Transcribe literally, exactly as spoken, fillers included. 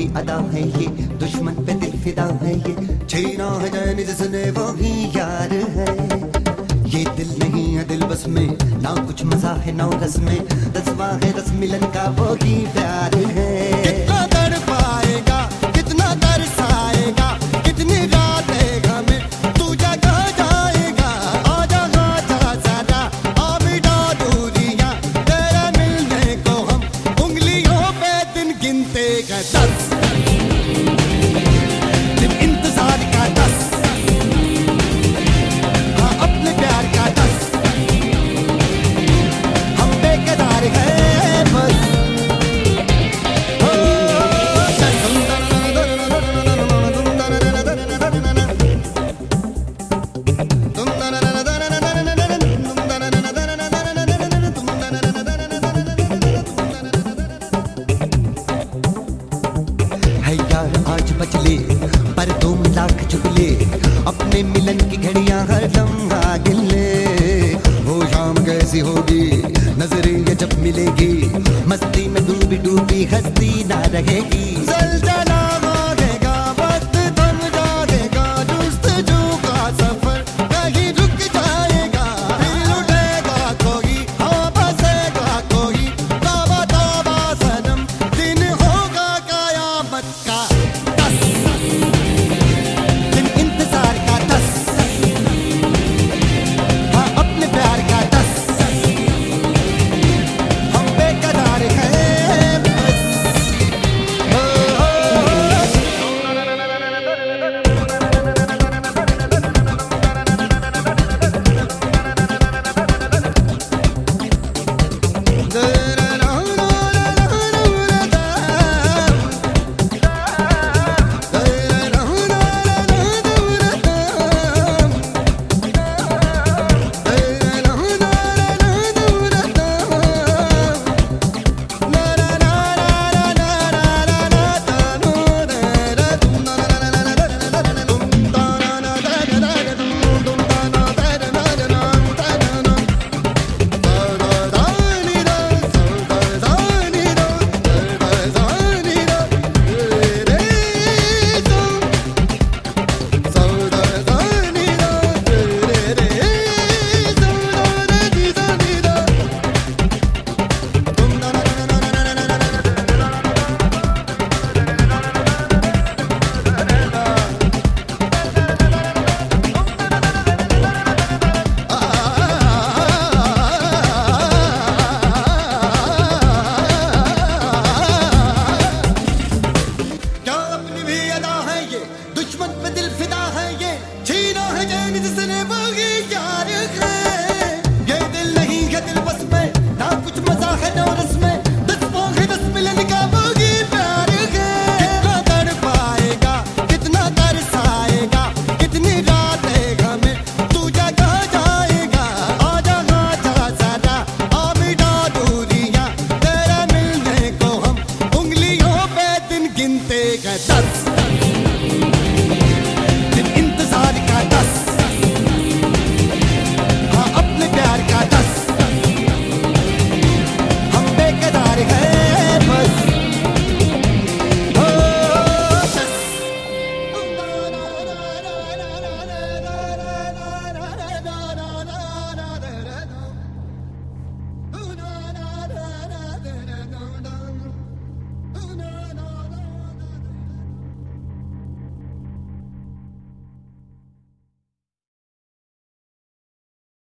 अदा है ये, दुश्मन पे दिल फिदा है ये, छीना है चैन जिसने वो ही यार है। ये दिल नहीं है दिल बस में, ना कुछ मजा है ना रस में, रसवा है रस मिलन का वो ही प्यार है। कितना दर्द पाएगा कितना तरसाएगा, कितनी रातें हमें तू जगा जाएगा। आजा आजा जरा आ मिटा दूरियां, तेरे मिलने को हम उंगलियों पे दिन गिनते गए दस, दिन इंतजार का दस, हाँ अपने प्यार का दस, हम बेकरार हैं बस। है यार आज बचले पर तुम लाख चुगले, अपने मिलन की घड़ियां हर लम्हा गिले। वो शाम कैसी होगी नजरें ये जब मिलेगी, मस्ती में डूबी डूबी हस्ती ना रहेगी।